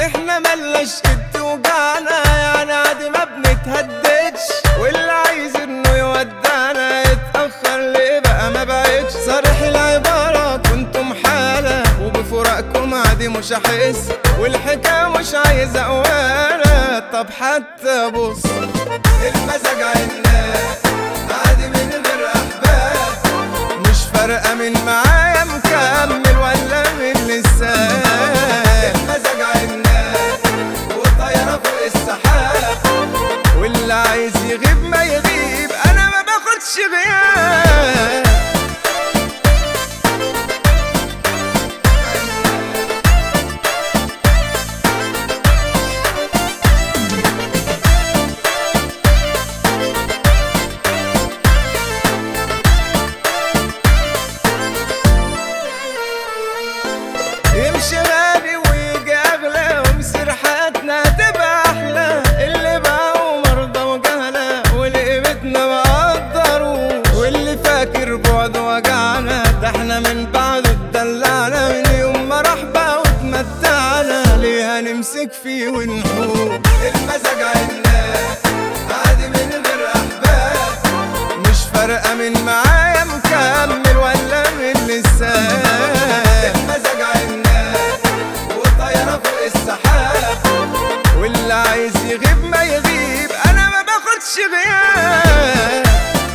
احنا ملناش قد وجعنا، يعني عادي ما بنتهددش، واللي عايز انه يودعنا يتأخر ليه بقى ما بقتش. صريح العبارة كنتم حالة، وبفراقكم عادي مش هحس، والحكاية مش عايزة قوالة. طب حتى بص المزاج عناد عادي من غير أحباب، مش فارقة من معايا مكمل ولا من لسان. المزاج عناد وطيارة فوق السحاب، واللي عايز يغيب ما يغيب، أنا ما باخدش غياب. يمشي غالي ويجي أغلى، ومصير حياتنا هتبقى أحلى، اللي باعوا مرضى وجهلة ولقيمتنا ما قدروش، واللي فاكر بعد وجعنا ده احنا من بعده اتدلعنا، من يوم ما راح بقى واتمتعنا ليه هنمسك فيه ونحوش. المزاج عناد عادي من غير أحباب، مش فارقة من معايا مكمل ولا من لسان. المزاج عناد وطيارة فوق السحاب، واللي عايز يغيب ما يغيب، أنا ما باخدش غياب.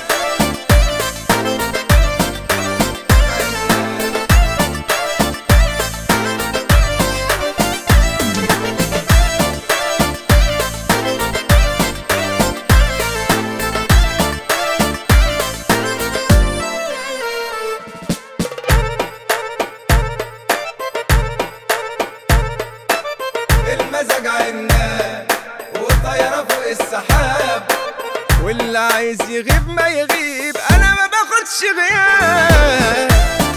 المزاج عناد والطيارة فوق السحاب، واللي عايز يغيب ما يغيب، أنا ما باخدش غياب.